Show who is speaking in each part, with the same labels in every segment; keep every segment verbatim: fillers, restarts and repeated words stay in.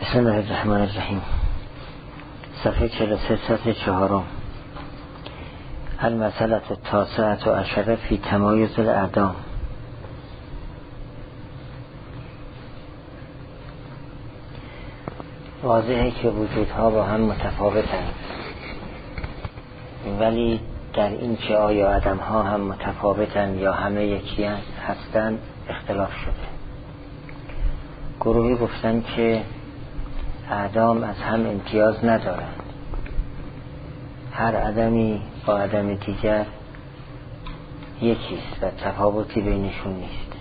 Speaker 1: بسم الله الرحمن الرحیم. صفحه چهل و سه سطح چهارم. المسئله التاسعة عشره فی تمایز الاعدام. واضحه که وجودها با هم متفاوتند، ولی در این که آیا آدم‌ها هم متفاوتند یا همه یکی هستند اختلاف شده. گروهی گفتن که اعدام از هم امتیاز ندارند، هر آدمی با آدم دیگر یکیست و تفاوتی بینشون نیست.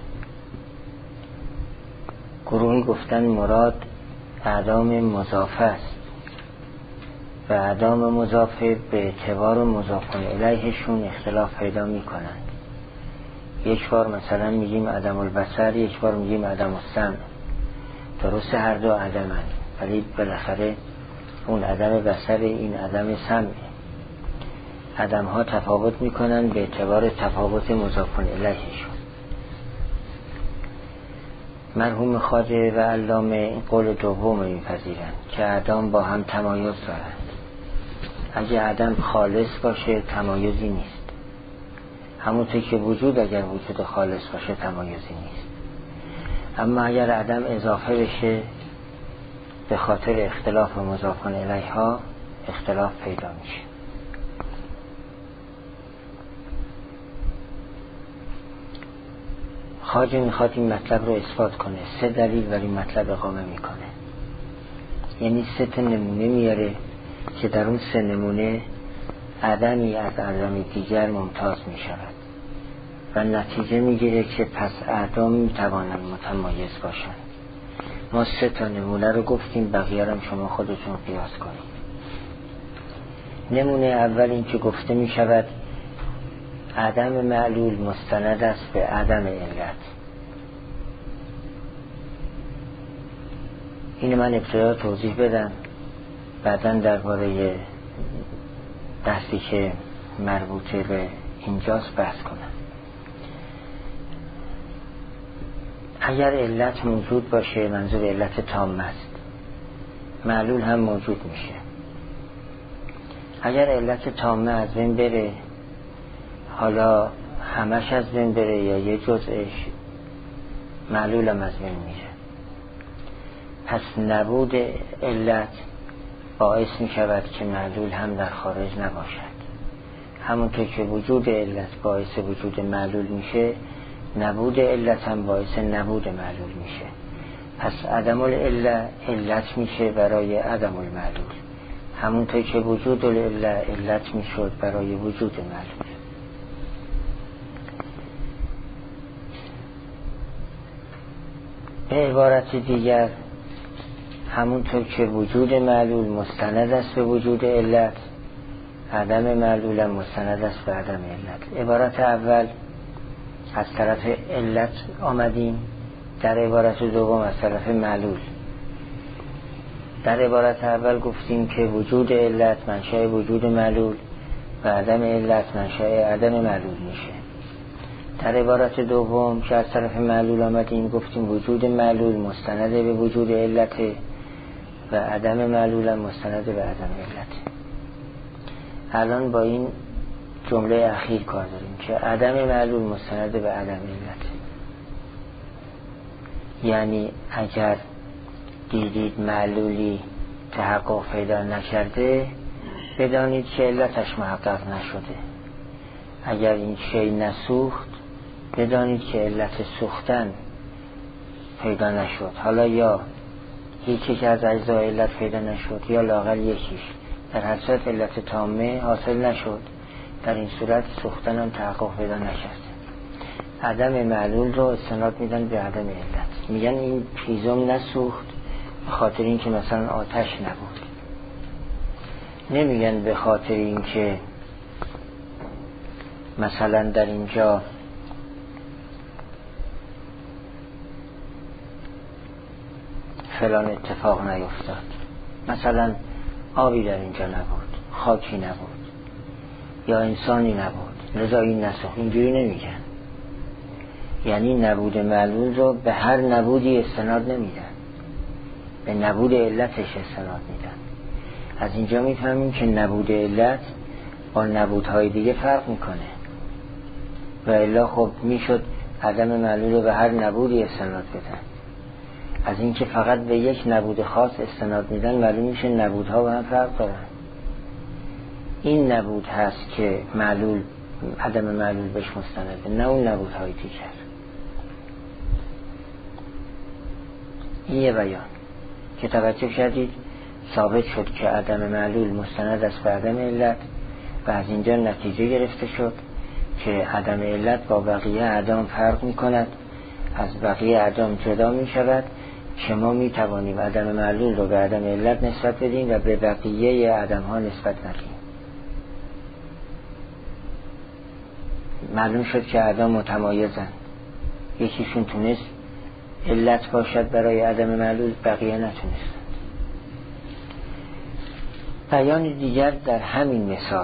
Speaker 1: گروهی گفتن مراد اعدام مضافه است و اعدام مضافه به اعتبار مضاف الیهشون اختلاف پیدا می کنند. یک بار مثلا میگیم عدم البصر، یک بار میگیم عدم السمع. درسته هر دو عدمند، ولی بالاخره اون عدم بصر، این عدم سمع. عدم ها تفاوت میکنن به اعتبار تفاوت مضاف الیهشون. مرحوم خواجه و علامه این قول دوم میپذیرند که اعدام با هم تمایز دارند. اگه عدم خالص باشه تمایزی نیست، همونطور که وجود اگر وجود خالص باشه تمایزی نیست. اما اگر عدم اضافه بشه به خاطر اختلاف مضاف الیها اختلاف پیدا میشه. خواجه میخواد این مطلب رو اثبات کنه. سه دلیل ولی مطلب اقامه میکنه، یعنی سه تا نمونه میاره که در اون سه نمونه عدمی از عدم دیگر ممتاز میشود و نتیجه میگیره که پس اعدام میتوانند متمایز باشند. ما سه تا نمونه رو گفتیم، بقیه هم شما خودتون قیاس کنید. نمونه اول این که گفته میشود عدم معلول مستند است به عدم علت. اینو من ابتدا توضیح بدم، بعداً درباره بحثی که مربوطه به اینجاست بحث کنم. اگر علت موجود باشه، منظور علت تامه است، معلول هم موجود میشه. اگر علت تامه از بین بره، حالا همش از بین بره یا یه جزءش، معلول هم از بین میره. پس نبود علت باعث میشود که معلول هم در خارج نباشد. همونطور که وجود علت باعث وجود معلول میشه، نبود علت هم باعث نبود معلول میشه. پس عدم العلت علت میشه برای عدم المعلول، همونطور که وجود العلت علت میشد برای وجود معلول. به عبارت دیگر، همونطور که وجود معلول مستند است به وجود علت، عدم معلول هم مستند است به عدم علت. عبارت اول از طرف علت آمدیم، در عبارت دوم از طرف معلول. در عبارت اول گفتیم که وجود علت منشأ وجود معلول و عدم علت منشأ عدم معلول میشه. در عبارت دوم که از طرف معلول آمدیم گفتیم وجود معلول مستند به وجود علت و عدم معلول هم مستند به عدم علت. الان با این جمله اخیر کار داریم که عدم معلول مستند به عدم علت. یعنی اگر دیدید معلولی تحقق پیدا نکرده، بدانید که علتش محقق نشده. اگر این شی نسوخت، بدانید که علت سوختن پیدا نشد. حالا یا یکی که از اجزای علت پیدا نشد یا لااقل یکیش، در هر صورت علت تامه حاصل نشد. در این صورت سوختن هم تحقق پیدا نکرد. عدم معلول رو استناد میدن به عدم علت. میگن این هیزم نسوخت به خاطر این که مثلا آتش نبود. نمیگن به خاطر این که مثلا در اینجا فلان اتفاق نیفتاد، مثلا آبی در اینجا نبود، خاکی نبود یا انسانی نبود، لذا این نسوخت. اینجوری نمیگن. یعنی نبود معلول رو به هر نبودی استناد نمیدن. به نبود علتش استناد میدن. از اینجا میفهمیم که نبود علت با نبودهای دیگه فرق میکنه و الا خب میشد عدم معلول رو به هر نبودی استناد بدن. از اینکه فقط به یک نبود خاص استناد میدن معلوم میشه نبودها با هم فرق دارن. این نبود هست که معلول عدم معلول بهش مستنده، نه اون نبودهای دیگر. این یه بیان که توجه کردید ثابت شد که عدم معلول مستند است به عدم علت و از اینجا نتیجه گرفته شد که عدم علت با بقیه اعدام فرق می کند، از بقیه اعدام جدا می شود که ما می توانیم عدم معلول رو به عدم علت نسبت بدیم و به بقیه عدم ها نسبت ندیم. معلوم شد که اعدام متمایزن، یکیشون تونست علت باشد برای عدم معلول، بقیه نتونستند. بیان دیگر در همین مثال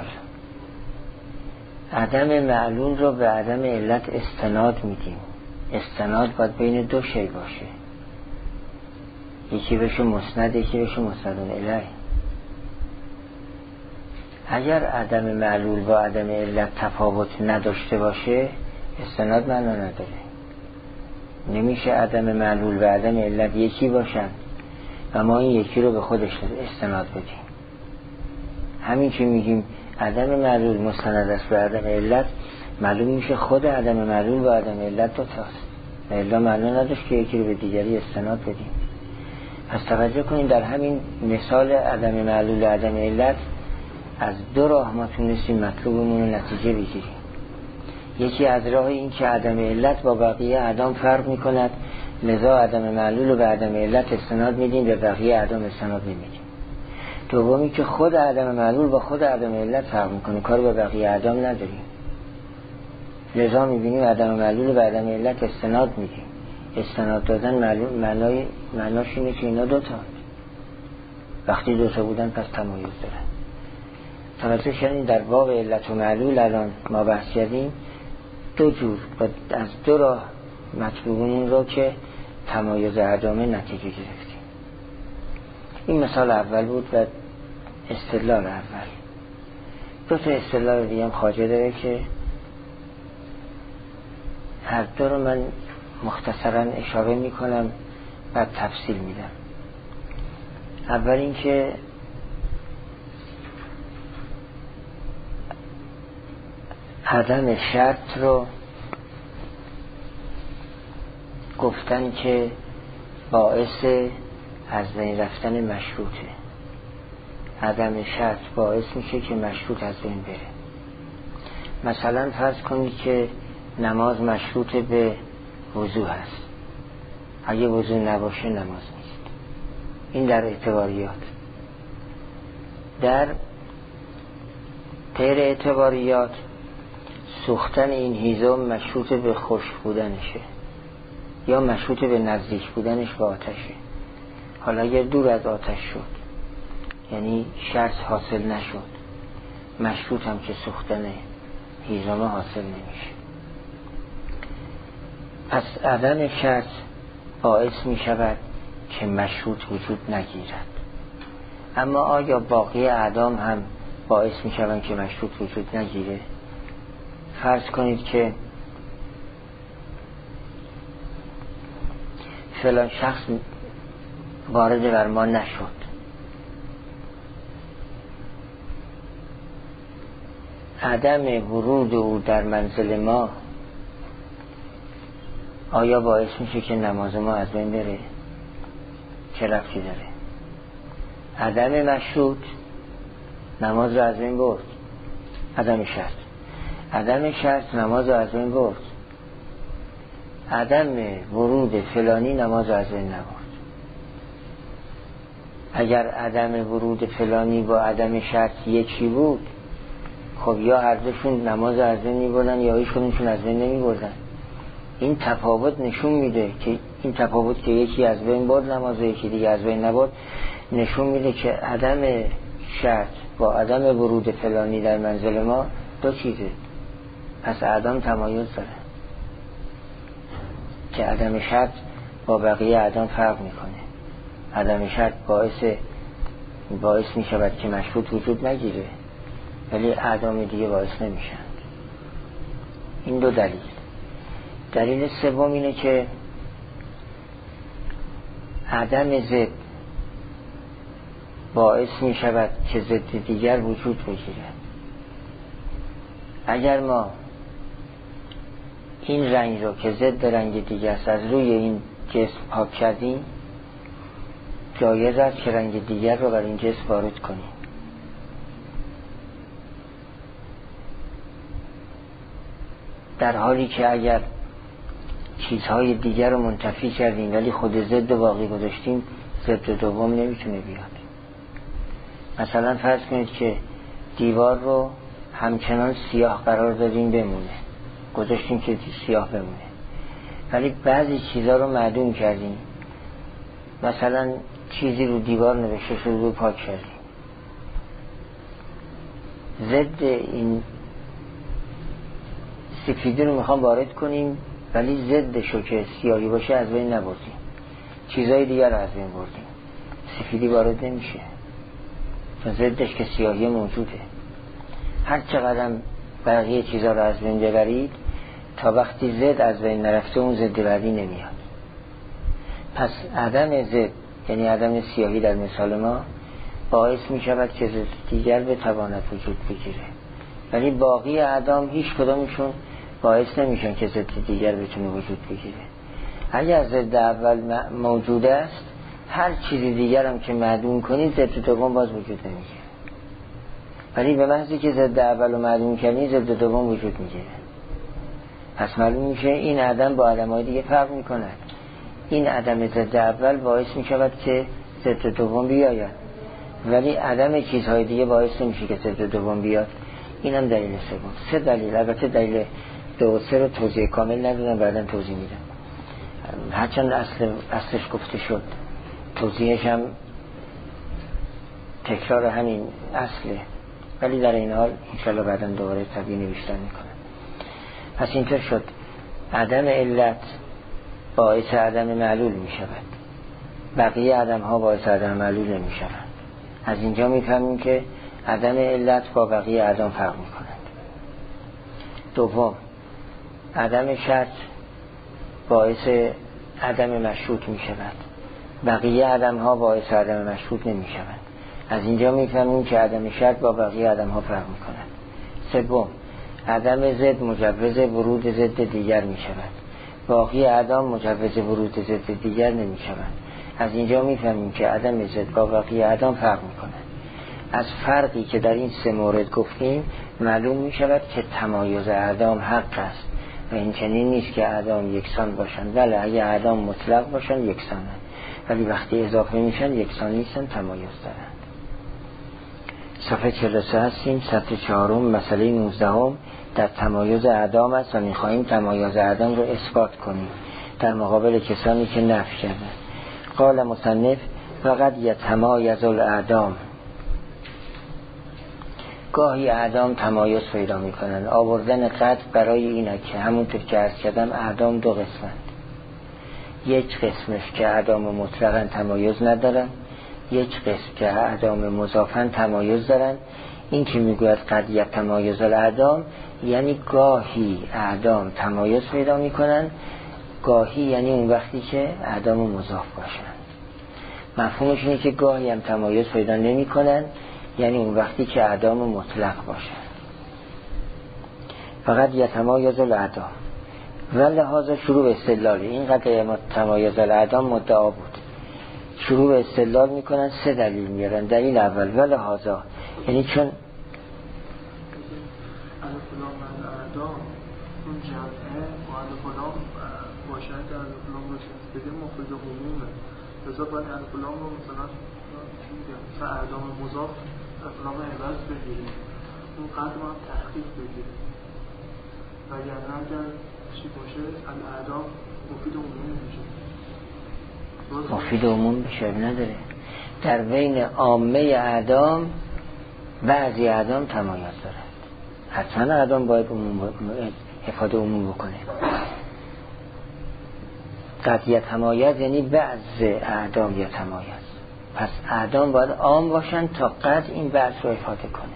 Speaker 1: عدم معلول رو به عدم علت استناد میدیم. استناد باید بین دو شی باشه، یکی بشه مسند، یکی بشه مسند الیه. اگر عدم معلول با عدم علت تفاوت نداشته باشه استناد معنا نداره. نمیشه عدم معلول و عدم علت یکی باشن و ما این یکی رو به خودش استناد بدیم. همین که میگیم عدم معلول مستند است به عدم علت، معلوم میشه خود عدم معلول و عدم علت دو تاست و الا معنا نداشت که یکی رو به دیگری استناد بدیم. پس توجه کنید در همین مثال عدم معلول و عدم علت از دو راه ما تونستیم مطلوبمون رو نتیجه بگیریم. یکی از راه این که عدم علت با بقیه اعدام فرق میکند، لذا عدم معلول رو به عدم علت استناد میدیم، به بقیه اعدام استناد نمیدیم. دومی که خود عدم معلول با خود عدم علت فرق میکنه، کار به بقیه اعدام نداریم، لذا میبینیم عدم معلول رو به عدم علت استناد میدیم. استناد دادن معلوم معنای معناش اینه که اینا دوتا، وقتی دوتا بودن پس تمایز دارن. توجه کردین در باب علت و معلول الان ما بحث کردیم دو جور و از دو راه مطلوبمون رو که تمایز اعدامه نتیجه گرفتیم. این مثال اول بود و استدلال اول. دو تا استدلال دیگه هم خواجه داره که هر دو رو من مختصرا اشاره میکنم بعد تفصیل میدم. اول این که عدم شرط رو گفتن که باعث از بین رفتن مشروطه. عدم شرط باعث میشه که مشروط از بین بره. مثلا فرض کنید که نماز مشروط به وضو هست، اگه وضو نباشه نماز نیست. این در اعتباریات. در غیر اعتباریات سوختن این هیزم مشروط به خشک بودنشه یا مشروط به نزدیک بودنش به آتشه. حالا اگر دور از آتش شد یعنی شرط حاصل نشد، مشروط هم که سوختن هیزم حاصل نمیشه. پس عدم شرط باعث می شود که مشروط وجود نگیرد. اما آیا باقی اعدام هم باعث می شوند که مشروط وجود نگیره؟ فرض کنید که فلان شخص وارد بر ما نشد، عدم ورود او در منزل ما آیا باعث میشه که نماز ما از بین بره؟ چه ربطی داره؟ عدم مشروط نماز رو از بین برد، عدم شرط. عدم شرط نماز رو از بین برد، عدم ورود فلانی نماز رو از بین نبرد. اگر عدم ورود فلانی با عدم شرط یکی بود، خب یا هر دوشون نماز رو از بین میبردن یا هیچ کدومشون از بین نمیبردن. این تفاوت نشون میده که این تفاوت که یکی از بین برد نماز و یکی دیگه از بین نبرد نشون میده که عدم شرط با عدم ورود فلانی در منزل ما دو چیزه. پس اعدام تمایز داره که عدم شرط با بقیه اعدام فرق میکنه. عدم شرط باعث باعث می شود که مشروط وجود نگیره، ولی اعدام دیگه باعث نمیشن. این دو دلیل. دلیل سوم اینه که عدم ضد باعث می شود که ضد دیگر وجود بگیره. اگر ما این رنگ رو که ضد رنگ دیگر است از روی این جسم پاک کردیم، جایز است که رنگ دیگر رو بر این جسم وارد کنیم. در حالی که اگر چیزهای دیگر رو منتفی کردیم ولی خود ضد باقی گذاشتیم، ضد دوم نمیتونه بیاد. مثلا فرض کنید که دیوار رو همچنان سیاه قرار دادیم بمونه، گذاشتیم که سیاه بمونه، ولی بعضی چیزها رو معدوم کردیم. مثلا چیزی رو دیوار نوشته شده رو پاک کردیم. ضد این سفیدی رو میخوام وارد کنیم، ولی ضدشو که سیاهی باشه از بین نبردیم، چیزهای دیگر رو از بین بردیم، سفیدی وارد نمیشه، چون ضدش که سیاهی موجوده. هر چقدر بقیه چیزها رو از بین ببرید، تا وقتی ضد از بین نرفته اون ضد بعدی نمیاد. پس عدم ضد یعنی عدم سیاهی در مثال ما باعث می شود که ضد دیگر بتواند وجود بگیره، ولی باقی اعدام هیچ کدامشون باعث نمیشن که ضد دیگر بتونه وجود بگیره. اگر ضد اول موجود است، هر چیزی دیگر هم که معدوم کنید ضد دوم باز وجود نمیگیره، ولی به محضی که ضد اول رو معدوم کنید ضد دوم وجود میگیره. پس معلوم میشه این عدم با عدم‌های دیگه فرق میکنه. این عدم ضد اول باعث میشود که ضد دوم بیاید، ولی عدم چیزهای دیگه باعث نمیشه که ضد دوم بیاد. اینم دلیل سوم. سه دلیل، البته دلیل دو و سه رو توضیح کامل ندادم، بعدا توضیح میدم. هرچند اصل اصلش گفته شد، توضیحش هم تکرار همین اصله، ولی در این حال انشاءالله بعدا دوباره تبیین بیشتر میکنم. پس اینطور شد عدم علت باعث عدم معلول میشود، بقیه عدم ها باعث عدم معلول نمیشود. از اینجا میفهمیم که عدم علت با بقیه عدم فرق میکنند. دوم، عدم شرط باعث عدم مشروط میشود، بقیه عدم ها باعث عدم مشروط نمیشود. از اینجا میفهمیم که عدم شرط با بقیه عدم ها فرق میکنند. سوم، عدم ضد مجوز ورود ضد دیگر میشود، باقی عدم مجوز ورود ضد دیگر نمیشود. از اینجا میفهمیم که عدم ضد با بقیه عدم فرق میکنند. از فرقی که در این سه مورد گفتیم معلوم میشود که تمایز اعدام حق است و این چنین نیست که اعدام یکسان باشند. بله، اگه اعدام مطلق باشند یکسانند، ولی وقتی اضافه میشن یکسان نیستن، تمایز دارند. صفحه چهل و سه هستیم، سطر چهارم، مسئله نوزدهم در تمایز اعدام است و میخواهیم تمایز اعدام رو اثبات کنیم در مقابل کسانی که نفی کردند. قال مصنف فقط یتمایز الاعدام، گاهی اعدام تمایز پیدا میکنند. آوردن قطع برای اینه که همونطور که عرض کردم اعدام دو قسمند، یک قسمش که اعدام مطلقاً تمایز ندارن، یک قسم که اعدام مضافاً تمایز دارن. این که میگوید قد یتمایز الاعدام یعنی گاهی اعدام تمایز پیدا میکنن، گاهی یعنی اون وقتی که اعدام مضاف باشن. مفهومش اینه که گاهی هم تمایز پیدا نمی کنن، یعنی اون وقتی که اعدام مطلق باشن. فقط یتمایز الاعدام و لحاظا شروع به استدلال این قضیه تمایز الاعدام مدعا بود. شروع به استدلال میکنن، سه دلیل میارن. دلیل اول و لحاظا یعنی چون
Speaker 2: اون جمعه معلم فلان باشد در فلان باشه بگه مفید عمومه، لذا باید از فلان رو مثلا مثل اعدام مضاف فلان عوض بگیریم، اون قدر هم تحقیق بگیریم و یعنی اگر چی باشه اعدام مفید عمومی میشه.
Speaker 1: مفید عموم بشه نداره. در بین عامه اعدام بعضی اعدام تمایز دارد، حتما اعدام باید عموم افاده عموم بکنه. قد یتمایز یعنی بعض اعدام یتمایز. پس اعدام باید عام باشن تا قد این بحث رو افاده کنه.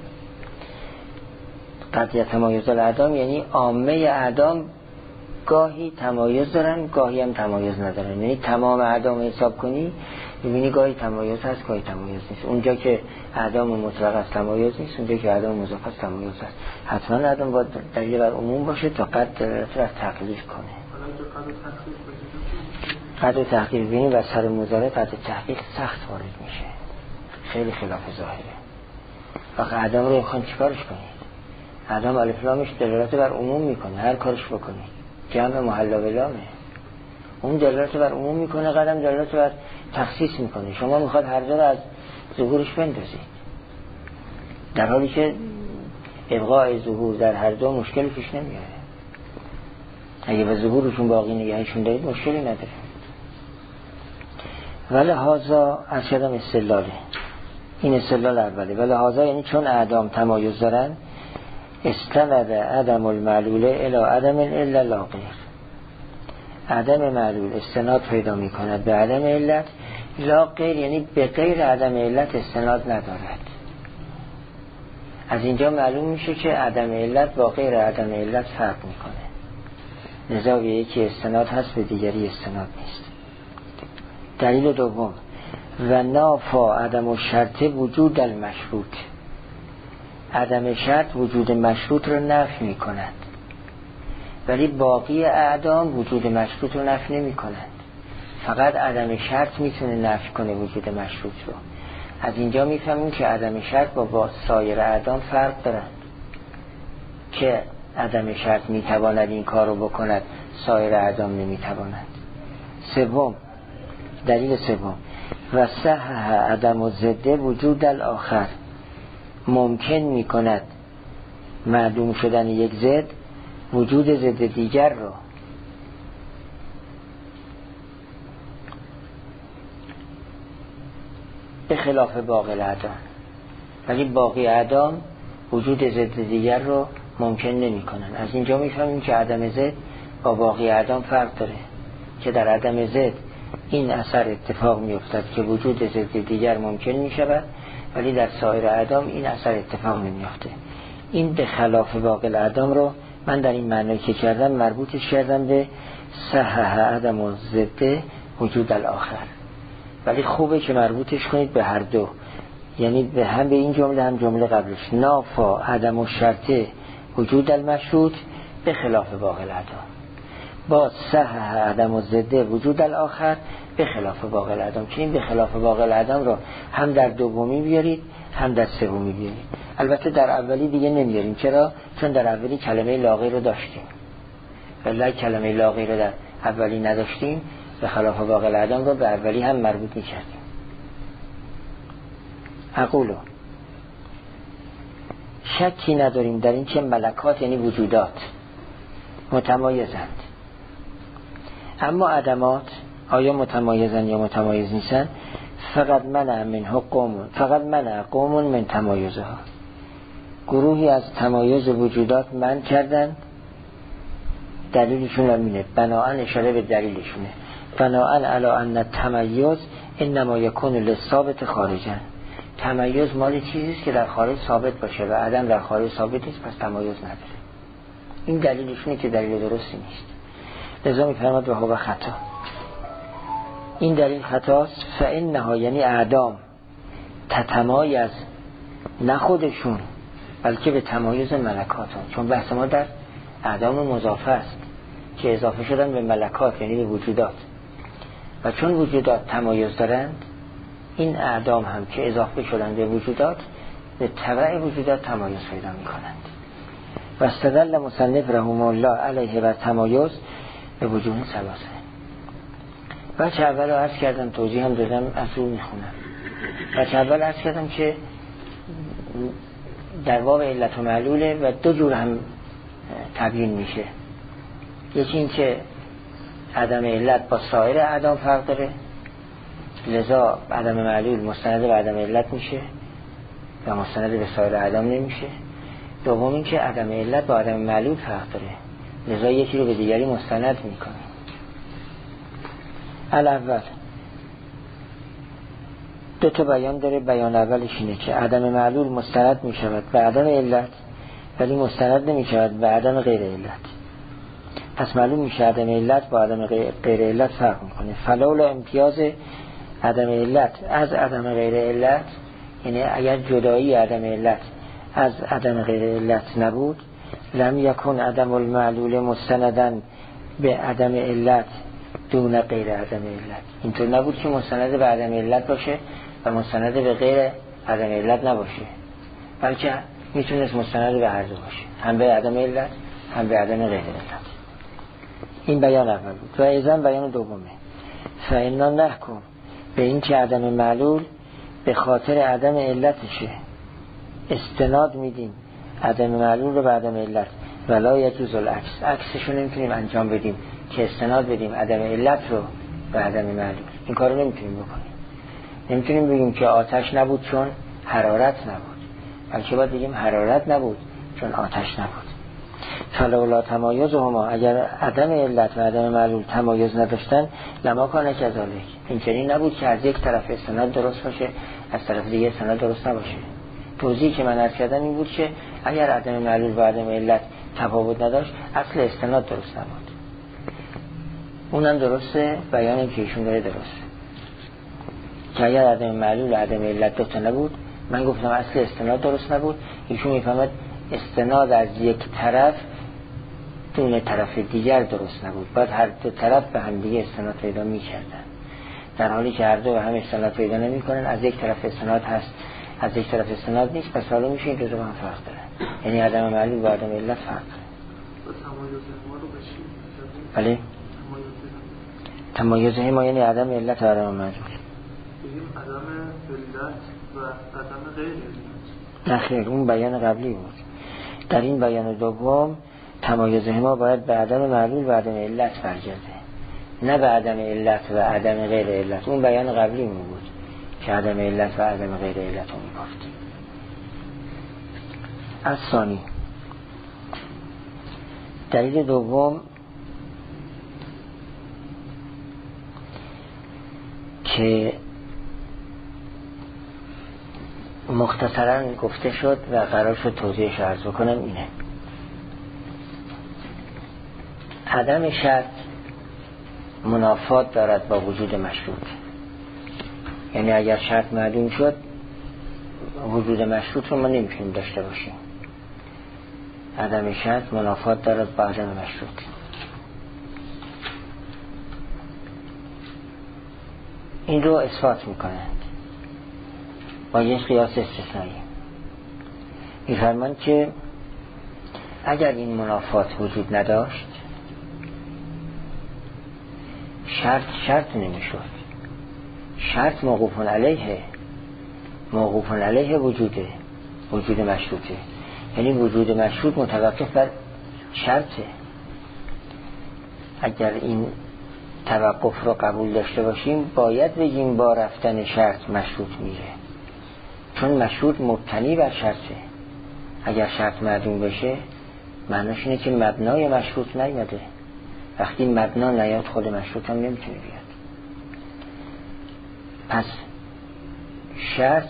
Speaker 1: قد تمایز الاعدام یعنی عامه اعدام گاهی تمایز دارن گاهی هم تمایز ندارن، یعنی تمام اعدام حساب کنی ببینی گاهی تمایز هست گاهی تمایز نیست. اونجا که اعدام مطلق است تمایز نیست، اونجا که اعدام مضاف است تمایز هست. حتما اعدام باید دلیل بر عموم باشه تا قد دلالت از تقلیل کنه. قد تحقیق ببینیم و سر مضارع قد تحقیق سخت وارد میشه، خیلی خلاف ظاهره. وقت اعدام رو میخوان چیکارش کنید؟ اعدام الف لامش دلالت بر عموم میکنه، هر کارش بکنید. جمع محلا به لامه، اون دلالت بر عموم میکنه، قدم دلالت بر تخصیص میکنه. شما میخواد هر دو رو از ظهورش بندازید، در حالی که ابقاء ظهور در هر دو مشکلی پیش نمیاره. اگه به ظهورشون باقی نگهشون دارید مشکلی نداره. ولی هازا ارشدم استدلاله، این استدلال اوله. ولی هازا یعنی چون اعدام تمایز دارن استند عدم المعلوله الی عدم الا لا غیر. عدم معلول استناد پیدا می کند به عدم علت، لا غیر یعنی به غیر عدم علت استناد ندارد. از اینجا معلوم میشه که عدم علت با غیر عدم علت فرق میکنه، لذا به یکی استناد هست به دیگری استناد نیست. دلیل دوم و نافا عدم و شرط وجود المشروط، عدم شرط وجود مشروط رو نفی می کند، ولی باقی اعدام وجود مشروط رو نفی نمی کنند. فقط عدم شرط میتونه نفی کنه وجود مشروط رو. از اینجا میفهمیم که عدم شرط با, با سایر اعدام فرق دارند، که عدم شرط میتواند این کار رو بکند سایر اعدام نمیتوانند. سوم، دلیل سوم و صحح عدم و ضده وجود الاخر، ممکن می کند معلوم شدن یک ضد وجود ضد دیگر رو. به خلاف باقی اعدام، ولی باقی اعدام وجود ضد دیگر رو ممکن نمی کنن. از اینجا می فهمیم که عدم ضد با باقی اعدام فرق داره، که در عدم ضد این اثر اتفاق می افتد که وجود ضد دیگر ممکن می شود، ولی در سایر اعدام این اثر اتفاق نمی افته. این به خلاف باقی اعدام رو من در این معنی که کردم مربوطش کردم به صحح عدم و ضد وجود الاخر، ولی خوبه که مربوطش کنید به هر دو، یعنی به هم به این جمله هم جمله قبلش. نافا عدم و شرط وجود المشروط به خلاف باقی الاعدام، با صحح عدم و ضد وجود الاخر به خلاف باقی الاعدام. که این به خلاف باقی الاعدام رو هم در دومی بیارید هم در سومی بیارید. البته در اولی دیگه نمیاریم. چرا؟ چون در اولی کلمه لا غیر رو داشتیم، ولی کلمه لا غیر رو در اولی نداشتیم، به خلاف باقی الاعدام رو به اولی هم مربوط میکردیم. اقولو شکی نداریم در این که ملکات یعنی وجودات متمایزند، اما عدمات آیا متمایزن یا متمایز نیستن؟ فقط منع منها قومون، فقط منع قومون من تمایزها، گروهی از تمایز وجودات منع کردن. دلیلشون همینه، بناهن اشاره به دلیلشونه، بناهن علی ان تمایز انما یکون للثابت خارجا. تمایز مال چیزیست که در خارج ثابت باشه و عدم در خارج ثابت نیست، پس تمایز نداره. این دلیلشونه که دلیل درستی نیست. لذا میفرماد به هو خطا، این دلیل خطاست. فانها یعنی اعدام تتمایز، نه خودشون بلکه به تمایز ملکاتون، چون بحث ما در اعدام مضافه است که اضافه شدن به ملکات یعنی به وجودات، و چون وجودات تمایز دارند این اعدام هم که اضافه شدن به وجودات به تبع وجودات تمایز پیدا می کنند. و استدل مصنف رحمه الله علیه و تمایز به وجوه ثلاثه. بچه اول عرض کردم، توضیح هم دادم، از رو می خونم. بچه اول عرض کردم که در باب علت و معلوله و دو جور هم تبیین میشه. یکی این که عدم علت با سایر اعدام فرق داره، لذا عدم معلول مستند به عدم علت میشه و مستند به سایر اعدام نمیشه. دوم این که عدم علت با عدم معلول فرق داره، لذا یکی رو به دیگری مستند میکنه. الاول دو تا بیان داره. بیان اولش اینه که عدم معلول مستند می شود به عدم علت، ولی مستند نمی شود به عدم غیر علت. پس معلوم میشه عدم علت با عدم غیر علت فرق میکنه. فلولا امتیاز عدم علت از عدم غیر علت، یعنی اگر جدایی عدم علت از عدم غیر علت نبود، لم یکن عدم المعلول مستندن به عدم علت دون غیر عدم علت. اینطور نبود که مستند به عدم علت باشه و مستند به غیر عدم علت نباشه، بلکه میتونست مستند به هر دو باشه، هم به عدم علت هم به عدم غیر علت. این بیان اول بود. و ایضاً بیان دومه، فإنا نحکم به این که عدم معلول به خاطر عدم علتشه، استناد میدیم عدم معلول رو به عدم علت، ولا یجوز العکس، عکسشو نمیتونیم انجام بدیم که استناد بدیم عدم علت رو به عدم معلول. این کارو نمیتونیم بکنیم. نمیتونیم بگیم که آتش نبود چون حرارت نبود، بلکه باید بگیم حرارت نبود چون آتش نبود. فلولا تمایزهما، اگر عدم علت و عدم معلول تمایز نداشتن، لما کان کذالک، این چنین نبود که از یک طرف استناد درست باشه از طرف دیگه استناد درست نباشه. توضیحی که من عرض کردم این بود که اگر عدم معلول و عدم علت تفاوت نداشت، اصل استناد درست نبود. اونم درسته، بیانم که ایشون داره درسته که اگر عدم معلول و عدم علت دوتا نبود، من گفتم اصل استناد درست نبود، ایشون میفهمد استناد از یک طرف دون طرف دیگر درست نبود، باید هر دو طرف به هم دیگه استناد پیدا میکردن، در حالی که هر دو به هم استناد پیدا نمی کنن. از یک طرف استناد هست، از یک طرف استناد نیست، پس حالا میشه این دو دو هم فرق داره، یعنی عدم معلول و عدم علت فرق داره. بله، تمایز ما یعنی عدم علت و عدم معلول.
Speaker 2: بگیم عدم علت و عدم غیر علت.
Speaker 1: نه خیر، اون بیان قبلی بود. در این بیان دوم تمایز ما باید به عدم معلول و عدم علت برگرده، نه به عدم علت و عدم غیر علت. اون بیان قبلی می بود که عدم علت و عدم غیر علت رو می گفت. از ثانی دلیل دوم که مختصرا گفته شد و قرار شد توضیحش عرض بکنم اینه: عدم شرط منافات دارد با وجود مشروط. یعنی اگر شرط معدوم شد، وجود مشروط رو ما نمیتونیم داشته باشیم. عدم شرط منافات دارد با عدم مشروط. این رو اثبات میکنند با یک قیاس استثنایی. میفرمایند که اگر این منافات وجود نداشت، شرط شرط نمیشد. شرط موقوف علیه، موقوف علیه وجوده، وجود مشروطه. یعنی وجود مشروط متوقف بر شرطه. اگر این توقف رو قبول داشته باشیم، باید بگیم با رفتن شرط مشروط میره، چون مشروط مبتنی بر شرطه. اگر شرط معدوم بشه، معناش اینه که مبنای مشروط نیامده. وقتی مبنا نیاد، خود مشروط هم نمیتونه بیاد. پس شرط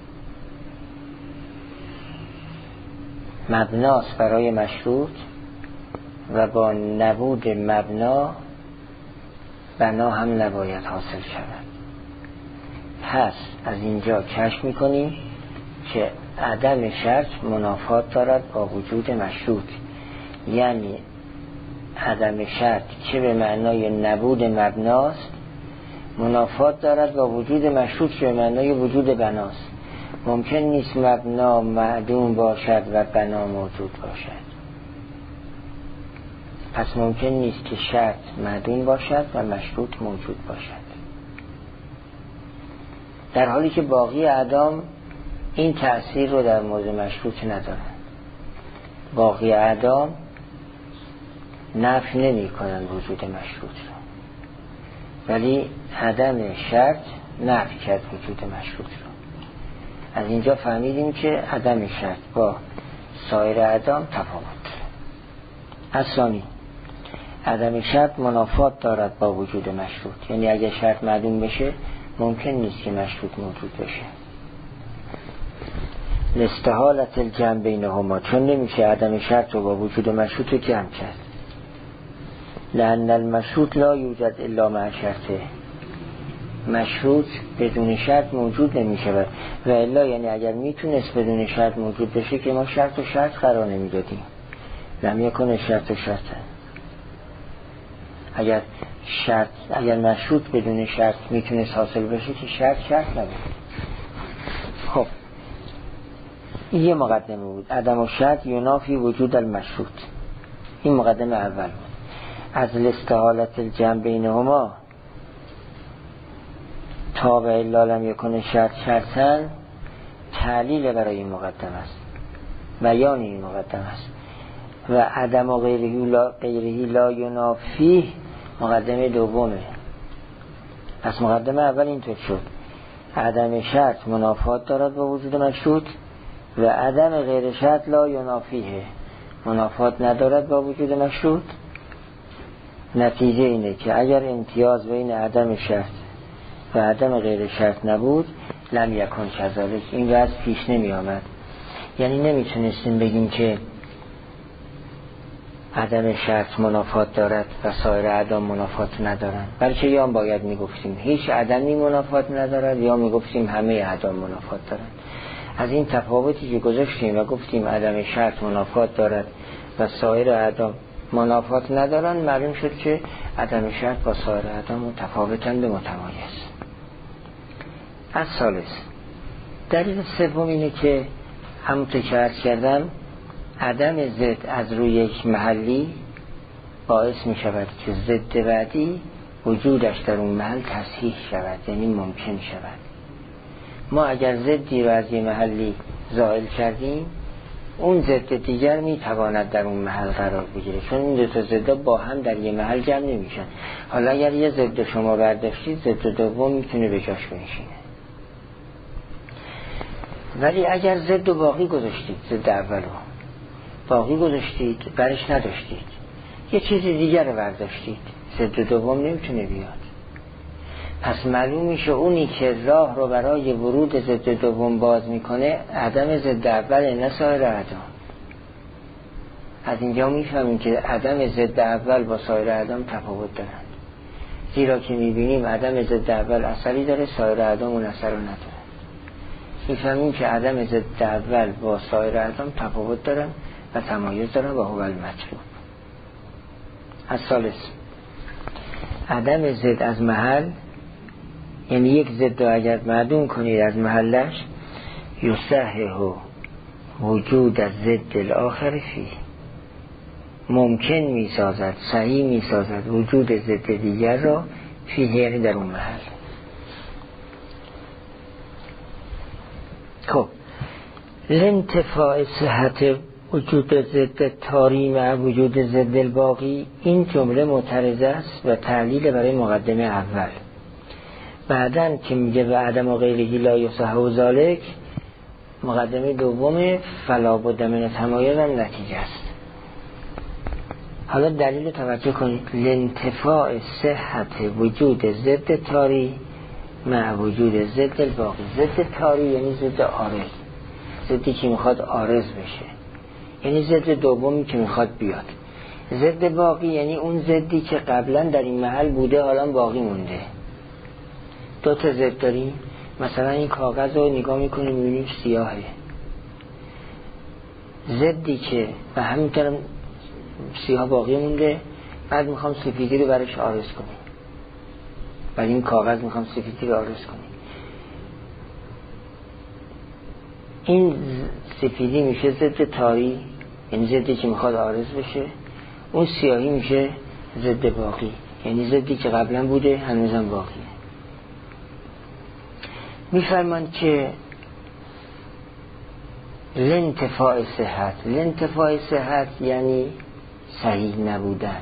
Speaker 1: مبناست برای مشروط و با نبود مبنا بنا هم نباید حاصل شود. پس از اینجا کشف میکنیم که عدم شرط منافات دارد با وجود مشروط. یعنی عدم شرط که به معنای نبود مبناست، منافات دارد با وجود مشروط که به معنای وجود بناست. ممکن نیست مبنا معدوم باشد و بنا موجود باشد. پس ممکن نیست که شرط معدوم باشد و مشروط موجود باشد، در حالی که باقی اعدام این تأثیر رو در مورد مشروط ندارن. باقی اعدام نفی نمی کنن وجود مشروط رو، ولی عدم شرط نفی کرد وجود مشروط رو. از اینجا فهمیدیم که عدم شرط با سایر اعدام تفاوت. از ثانی عدم شرط منافات دارد با وجود مشروط. یعنی اگه شرط معدوم بشه، ممکن نیست که مشروط موجود بشه. لاستحالة الجمع بینهما، چون نمیشه عدم شرط رو با وجود مشروط رو جمع کرد. لأن المشروط لا یوجد الا مع شرطه، مشروط بدون شرط موجود نمیشه و الا یعنی اگر میتونست بدون شرط موجود بشه که ما شرط و شرط قرار نمیدادیم. لم یکن شرط و شرط، اگر شرط اگر مشروط بدون شرط میتونست حاصل بشه که شرط شرط نبود. خب این یه مقدمه بود، عدم و شرط ینافی وجود المشروط. این مقدمه اول بود. از لاستحالة الجمع بینهما تا به الا لم یکن شرط شرطن، تعلیل برای این مقدمه است، بیان این مقدمه است. و عدم و غیرهی لا, غیرهی لا ینافی مقدمه دومه. پس مقدمه اول اینطور شد، عدم شرط منافات دارد با وجود مشروط و عدم غیر شرط لا ینافیه، منافات ندارد با وجود مشروط. نتیجه اینه که اگر امتیاز بین عدم شرط و عدم غیر شرط نبود لم یکن کذالک، این وضع پیش نمی آمد. یعنی نمیتونستیم بگیم که عدم شرط منافات دارد و سایر اعدام منافات ندارن، بلکه یا باید میگفتیم هیچ عدمی منافات ندارد یا میگفتیم همه اعدام منافات دارند. از این تفاوتی که گذاشتیم و گفتیم عدم شرط منافات دارد و سایر اعدام منافات ندارن، معلوم شد که عدم شرط با سایر اعدام متفاوتن به متمایز. از ثالث، دلیل سوم اینه که همونطور که عرض کردم عدم ضد از روی یک محلی باعث می شود که ضد بعدی وجودش در اون محل تصحیح شود، یعنی ممکن شود. ما اگر ضدی رو از یک محلی زائل کردیم، اون ضد دیگر می تواند در اون محل قرار بگیره، چون این دو تا ضد با هم در یک محل جمع نمیشن. حالا اگر یه ضد شما برداشتید، ضد دوم میتونه به جاش بنشینه. ولی اگر ضد و باقی گذاشتید، ضد اولو باقی گذاشتید، برش نداشتید، یه چیز دیگر رو برداشتید، ضد دوم نمیتونه بیاد. پس معلوم میشه اونی که راه رو برای ورود ضد دوم باز میکنه عدم ضد اول، نه سایر اعدام. از اینجا میفهمیم که عدم ضد اول با سایر اعدام تفاوت دارند، زیرا که میبینیم عدم ضد اول اثری داره، سایر اعدام اون اثر رو نداره. میفهمیم که عدم ضد اول با سایر اعدام تفاوت دارن و تمایز دارن و هو المطلوب. از ثالث، عدم ضد از محل، یعنی یک ضد رو اگر معدوم کنید از محلش، یصحح وجود از ضد الاخر فی، ممکن میسازد، صحیح میسازد وجود ضد دیگر را فی، یعنی در اون محل. خب لانتفاع صحت وجود ضد تاری مع وجود ضد الباقی، این جمله معترضه است و تعلیل برای مقدمه اول. بعدن که میگه و عدم و غیرهی لا یصح ذلک، مقدمه دوم فلا بد من تمایز هم نتیجه است. حالا دلیل توجه کنید، لانتفاع صحت وجود ضد تاری مع وجود ضد الباقی. ضد تاری یعنی ضد عارض، ضدی که میخواد عارض بشه، یعنی ضد دومی که میخواد بیاد. ضد باقی یعنی اون ضدی که قبلا در این محل بوده حالا باقی مونده. دو تا ضد داریم، مثلا این کاغذ رو نگاه میکنیم میبینیم سیاهه، ضدی که و همینطور سیاه باقی مونده، بعد میخوام سفیدی رو برش عارض کنیم، ولی این کاغذ میخوام سفیدی رو عارض کنیم. این سفیدی میشه ضد تاری، یعنی ضدی که میخواد عارض بشه. اون سیاهی میشه ضد باقی، یعنی ضدی که قبلا بوده هنوزم باقیه. میفرمان که لانتفاع صحت، لانتفاع صحت یعنی صحیح نبودن،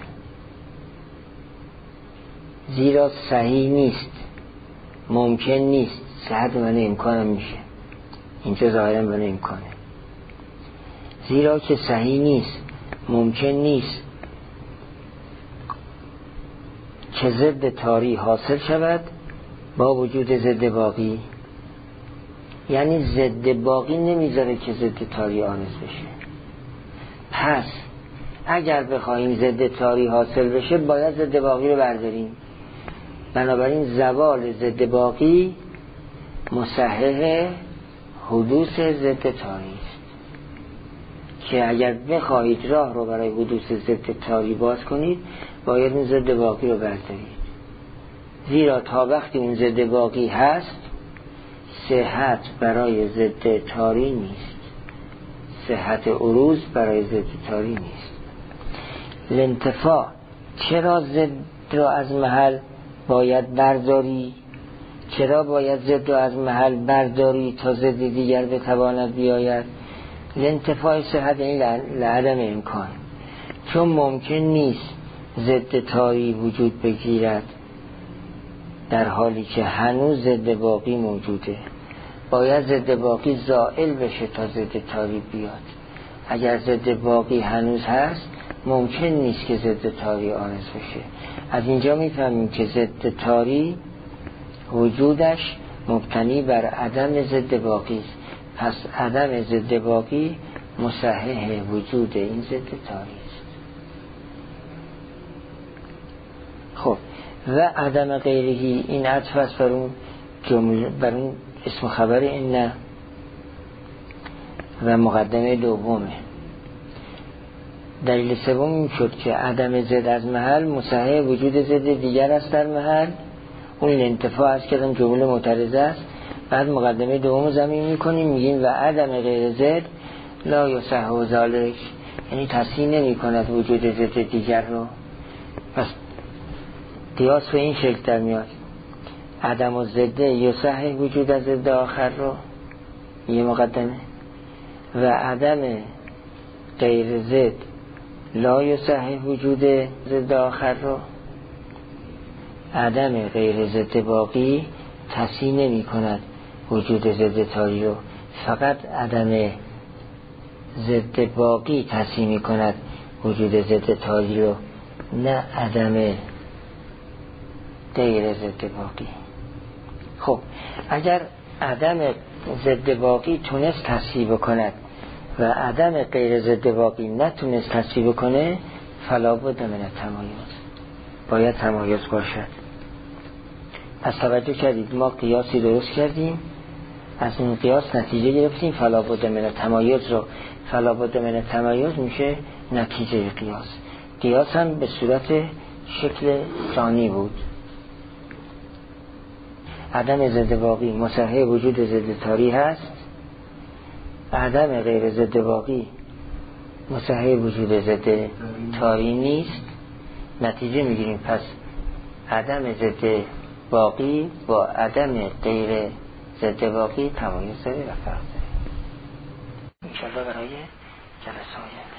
Speaker 1: زیرا صحیح نیست، ممکن نیست، صحت من امکانم میشه، اینجا ظاهرا من امکانه، زیرا که صحیح نیست، ممکن نیست که ضد تاری حاصل شود با وجود ضد باقی، یعنی ضد باقی نمیذاره که ضد تاری عارض بشه. پس اگر بخوایم ضد تاری حاصل بشه باید ضد باقی رو برداریم. بنابراین زوال ضد باقی مصحح حدوث ضد تاری است که اگر بخواهید راه رو برای حدوث ضد تاری باز کنید باید اون ضد باقی رو بردارید، زیرا تا وقتی اون ضد باقی هست صحت برای ضد تاری نیست، صحت عروض برای ضد تاری نیست. الانتفاع، چرا ضد را از محل باید برداری؟ چرا باید ضد را از محل برداری تا ضد دیگر بتواند بیاید؟ الانتفاع صحت این لعدم امکان، چون ممکن نیست ضد تاری وجود بگیرد در حالی که هنوز ضد باقی موجوده. باید ضد باقی زائل بشه تا ضد تاری بیاد. اگر ضد باقی هنوز هست ممکن نیست که ضد تاری عارض بشه. از اینجا میفهمیم که ضد تاری وجودش مبتنی بر عدم ضد باقی است. پس عدم ضد باقی مصحح وجود این ضد تاری است. خب و عدم غیرهی، این عطف است بر اون جمله، بر اون اسم خبر این و مقدمه دومه. دلیل سوم این شد که عدم ضد از محل مصحح وجود ضد دیگر است در محل. اون الانتفاع است که جمله معترضه است. بعد مقدمه دوم زمین میکنیم، میگیم و عدم غیر ضد لا یصح ذلک، یعنی تصحیح نمی کند وجود ضد دیگر رو. پس قیاس به این شکل در میاد، عدم و ضد یصح وجود از ضد آخر رو، یه مقدمه، و عدم غیر ضد لا یصح وجود ضد آخر رو. عدم غیر ضد باقی تصحیح نمی کند وجود ضد تاری رو، فقط عدم ضد باقی تصحیح می کند وجود ضد تاری رو، نه عدم غیر ضد باقی. خب اگر عدم ضد باقی تونست تصحیح بکند و عدم غیر ضد باقی نتونست تصحیح بکنه، فلا بد من التمایز، باید تمایز باشد. پس توجه کردید ما قیاسی درست کردیم، از این قیاس نتیجه گرفتیم فلا بد من التمایز رو. فلا بد من التمایز میشه نتیجه قیاس. قیاس هم به صورت شکل ثانی بود، عدم ضد باقی مصحح وجود ضد تاری هست، عدم غیر ضد باقی مصحح وجود ضد تاری نیست. نتیجه میگیریم پس عدم ضد باقی با عدم غیر ضد باقی تمایز داره و فرق داره. انشاءالله برای جلسه آینده